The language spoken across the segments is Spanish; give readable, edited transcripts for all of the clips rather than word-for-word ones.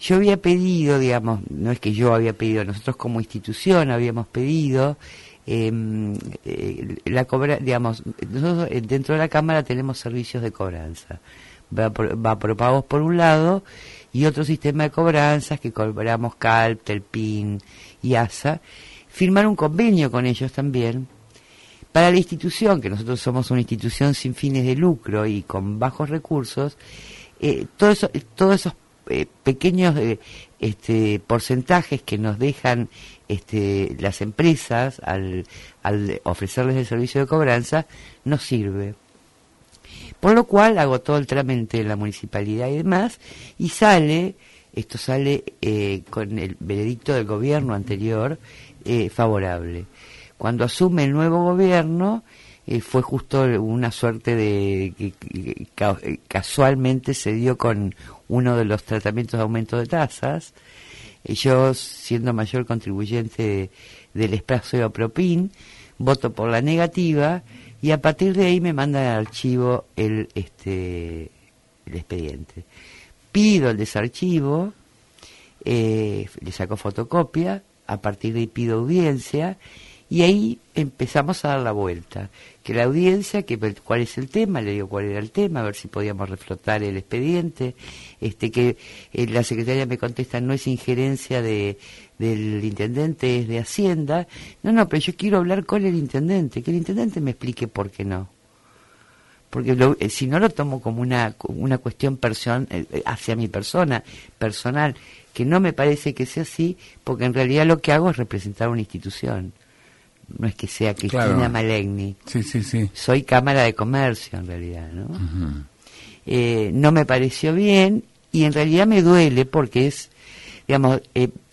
Yo había pedido, digamos, no es que yo había pedido, nosotros como institución habíamos pedido digamos, nosotros dentro de la Cámara tenemos servicios de cobranza. Va por pagos por un lado y otro sistema de cobranzas que cobramos CALP, TELPIN y ASA. Firmar un convenio con ellos también para la institución, que nosotros somos una institución sin fines de lucro y con bajos recursos. Todos esos pequeños porcentajes que nos dejan las empresas al ofrecerles el servicio de cobranza nos sirve, por lo cual hago todo el trámite en la municipalidad y demás, y sale con el veredicto del gobierno anterior favorable. Cuando asume el nuevo gobierno fue justo una suerte de que casualmente se dio con uno de los tratamientos de aumento de tasas. Yo, siendo mayor contribuyente del espacio Propin, voto por la negativa y a partir de ahí me mandan al archivo el expediente. Pido el desarchivo, le saco fotocopia, a partir de ahí pido audiencia y ahí empezamos a dar la vuelta. Que la audiencia, cuál es el tema, le digo cuál era el tema, a ver si podíamos reflotar el expediente, que la secretaria me contesta, no es injerencia del intendente, es de Hacienda. No, pero yo quiero hablar con el intendente, que el intendente me explique por qué no. Porque si no lo tomo como una cuestión hacia mi persona, personal, que no me parece que sea así, porque en realidad lo que hago es representar una institución. No es que sea Cristina Malegni. Sí. Soy Cámara de Comercio, en realidad, ¿no? Uh-huh. No me pareció bien y en realidad me duele porque es, digamos,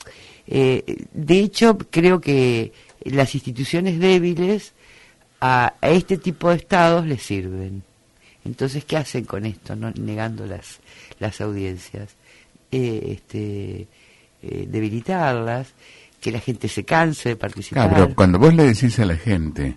de hecho creo que las instituciones débiles a este tipo de estados les sirven. Entonces, ¿qué hacen con esto? ¿No? Negando las audiencias. Debilitarlas, que la gente se canse de participar. Claro, pero cuando vos le decís a la gente,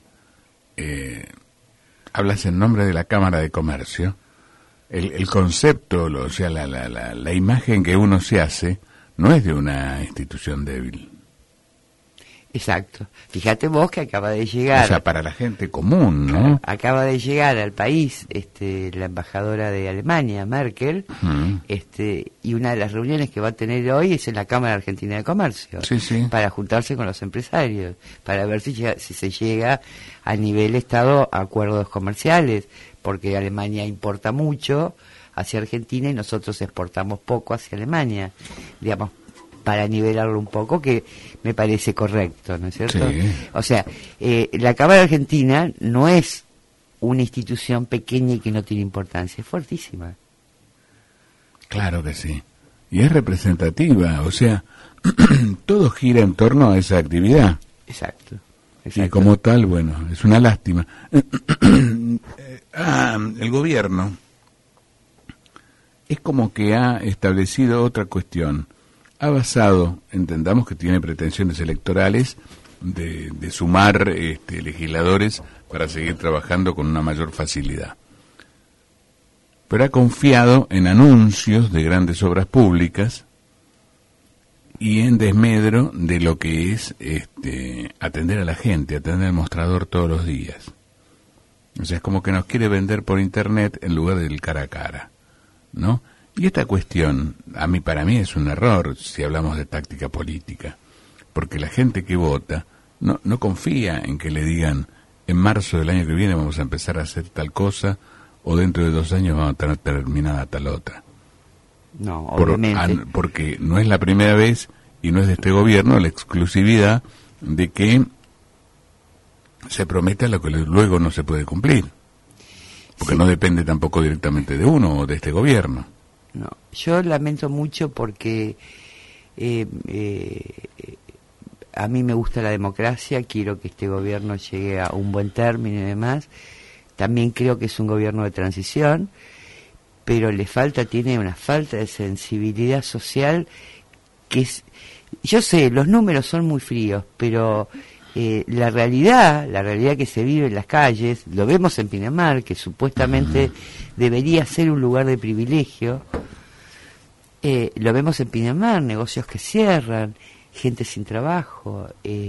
hablas en nombre de la Cámara de Comercio, el concepto, o sea, la imagen que uno se hace, no es de una institución débil. Exacto. Fíjate vos que acaba de llegar... O sea, para la gente común, ¿no? Acaba de llegar al país la embajadora de Alemania, Merkel, y una de las reuniones que va a tener hoy es en la Cámara Argentina de Comercio, para juntarse con los empresarios, para ver si se llega a nivel Estado a acuerdos comerciales, porque Alemania importa mucho hacia Argentina y nosotros exportamos poco hacia Alemania, digamos, para nivelarlo un poco, que me parece correcto, ¿no es cierto? Sí. O sea, la Cámara Argentina no es una institución pequeña y que no tiene importancia, es fuertísima. Claro que sí. Y es representativa, o sea, todo gira en torno a esa actividad. Exacto. Y como tal, bueno, es una lástima. El gobierno es como que ha establecido otra cuestión. Ha basado, entendamos que tiene pretensiones electorales de sumar legisladores para seguir trabajando con una mayor facilidad. Pero ha confiado en anuncios de grandes obras públicas y en desmedro de lo que es atender a la gente, atender al mostrador todos los días. O sea, es como que nos quiere vender por internet en lugar del cara a cara, ¿no? Y esta cuestión, para mí es un error si hablamos de táctica política, porque la gente que vota no confía en que le digan en marzo del año que viene vamos a empezar a hacer tal cosa o dentro de 2 años vamos a tener terminada tal otra. No, obviamente. Porque no es la primera vez y no es de este gobierno la exclusividad de que se prometa lo que luego no se puede cumplir, porque no depende tampoco directamente de uno o de este gobierno. No, yo lamento mucho porque a mí me gusta la democracia, quiero que este gobierno llegue a un buen término y demás. También creo que es un gobierno de transición, pero tiene una falta de sensibilidad social que es... Yo sé, los números son muy fríos, pero la realidad que se vive en las calles, lo vemos en Pinamar, que supuestamente debería ser un lugar de privilegio, Lo vemos en Pinamar, negocios que cierran, gente sin trabajo.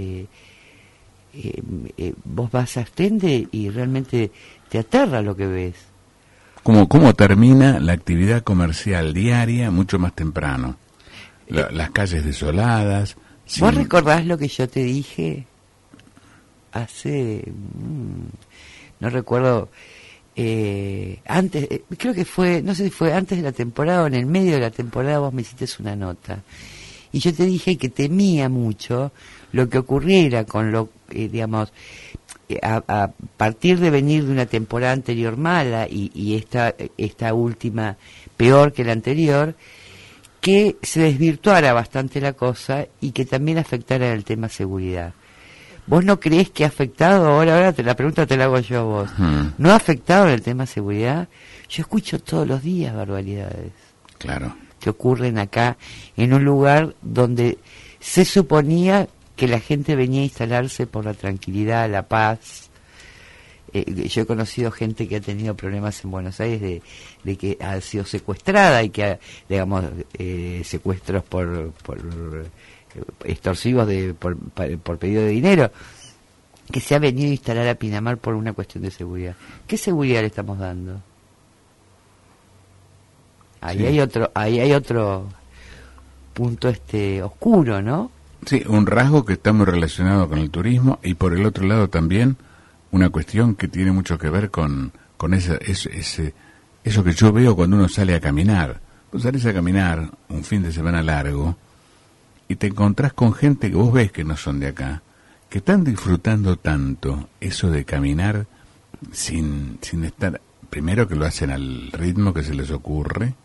Vos vas a Astende y realmente te aterra lo que ves. ¿Cómo termina la actividad comercial diaria mucho más temprano? Las calles desoladas. ¿Vos recordás lo que yo te dije hace... no recuerdo... antes, creo que fue, no sé si fue antes de la temporada o en el medio de la temporada, vos me hiciste una nota. Y yo te dije que temía mucho lo que ocurriera con lo, digamos, a partir de venir de una temporada anterior mala y esta última peor que la anterior, que se desvirtuara bastante la cosa y que también afectara el tema seguridad. ¿Vos no creés que ha afectado? Ahora la pregunta te la hago yo a vos. ¿No ha afectado el tema seguridad? Yo escucho todos los días barbaridades. Claro. Que ocurren acá, en un lugar donde se suponía que la gente venía a instalarse por la tranquilidad, la paz. Yo he conocido gente que ha tenido problemas en Buenos Aires de que ha sido secuestrada y que, digamos, secuestros por extorsivos por pedido de dinero, que se ha venido a instalar a Pinamar por una cuestión de seguridad. ¿Qué seguridad le estamos dando? Ahí sí. hay otro punto oscuro, ¿no? Sí, un rasgo que está muy relacionado con el turismo y por el otro lado también una cuestión que tiene mucho que ver con eso que yo veo cuando uno sale a caminar. Vos salís a caminar un fin de semana largo y te encontrás con gente que vos ves que no son de acá, que están disfrutando tanto eso de caminar sin estar, primero que lo hacen al ritmo que se les ocurre,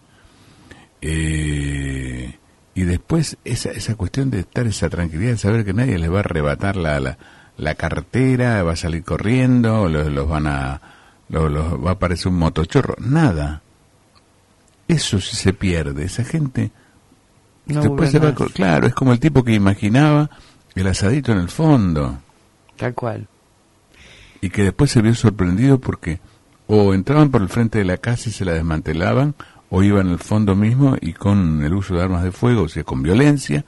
y después esa cuestión de estar, esa tranquilidad de saber que nadie les va a arrebatar la cartera, va a salir corriendo, los va a aparecer un motochorro, nada. Eso sí se pierde, esa gente no después se va, claro, es como el tipo que imaginaba el asadito en el fondo. Tal cual. Y que después se vio sorprendido porque o entraban por el frente de la casa y se la desmantelaban, o iban al fondo mismo y con el uso de armas de fuego, o sea, con violencia,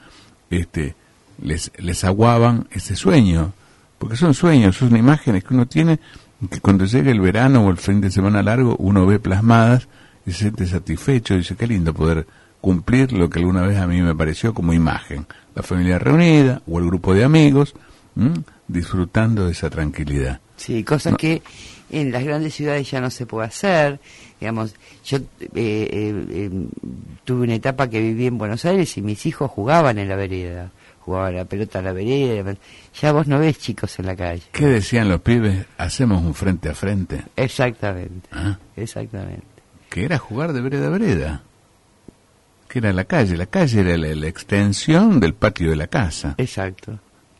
les aguaban ese sueño, porque son sueños, son imágenes que uno tiene, que cuando llega el verano o el fin de semana largo, uno ve plasmadas y se siente satisfecho, y dice, qué lindo poder cumplir lo que alguna vez a mí me pareció como imagen, la familia reunida o el grupo de amigos, disfrutando de esa tranquilidad. Sí, cosas que en las grandes ciudades ya no se puede hacer. Digamos, yo tuve una etapa que viví en Buenos Aires y mis hijos jugaban en la vereda, jugaban la pelota en la vereda. Ya vos no ves chicos en la calle. ¿Qué decían los pibes? Hacemos un frente a frente. Exactamente, exactamente. Que era jugar de vereda a vereda. Que era la calle era la extensión del patio de la casa. Exacto.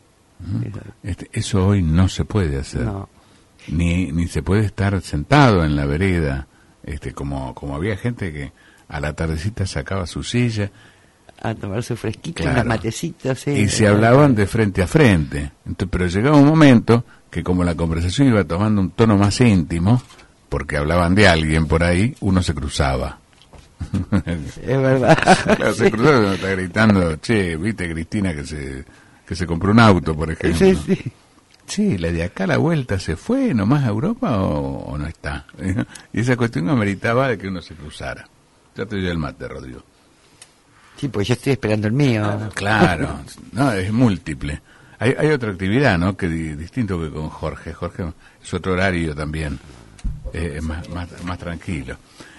Eso hoy no se puede hacer. No. Ni se puede estar sentado en la vereda, como había gente que a la tardecita sacaba su silla a tomar su fresquito, claro, unas matecitas, y se hablaban de frente a frente. Entonces, pero llegaba un momento que como la conversación iba tomando un tono más íntimo, porque hablaban de alguien por ahí, uno se cruzaba. Es verdad. Claro, se cruzaba, uno está gritando, che, viste Cristina que se compró un auto, por ejemplo. Sí. Sí, la de acá a la vuelta se fue nomás a Europa o no está. Y esa cuestión ameritaba de que uno se cruzara. Ya te doy el mate, Rodrigo. Sí, pues yo estoy esperando el mío. Claro, no, es múltiple. Hay otra actividad, ¿no? Que distinto que con Jorge. Jorge es otro horario también, más tranquilo.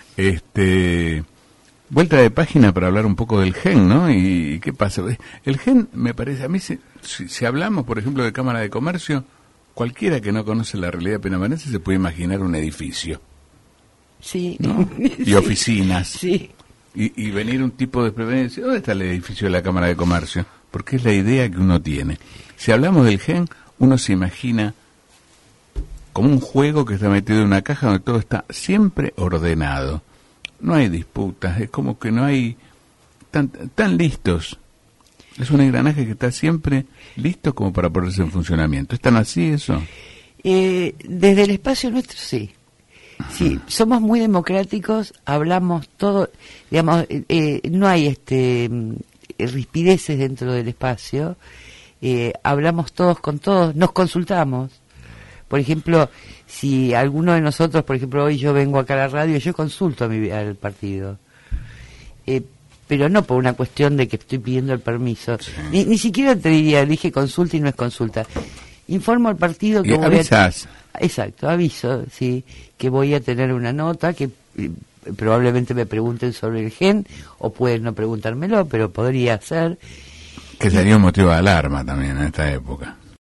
Vuelta de página para hablar un poco del GEN, ¿no? ¿Y qué pasa? El GEN, me parece, a mí, si hablamos, por ejemplo, de Cámara de Comercio, cualquiera que no conoce la realidad pinamarense se puede imaginar un edificio. Sí. ¿No? Y sí. Oficinas. Sí. Y venir un tipo desprevenido y decir, ¿dónde está el edificio de la Cámara de Comercio? Porque es la idea que uno tiene. Si hablamos del GEN, uno se imagina como un juego que está metido en una caja donde todo está siempre ordenado. No hay disputas, es como que no hay tan listos. Es un engranaje que está siempre listo como para ponerse en funcionamiento. ¿Es tan así eso? Desde el espacio nuestro sí. Sí, somos muy democráticos, hablamos todo, digamos, no hay rispideces dentro del espacio, hablamos todos con todos, nos consultamos. Por ejemplo, si alguno de nosotros, por ejemplo, hoy yo vengo acá a la radio, yo consulto al partido. Pero no por una cuestión de que estoy pidiendo el permiso. Sí. Ni siquiera te diría, dije consulta y no es consulta. Informo al partido que voy avisas. Exacto, aviso, sí, que voy a tener una nota, que probablemente me pregunten sobre el gen, o pueden no preguntármelo, pero podría ser. Que sería un motivo de alarma también en esta época.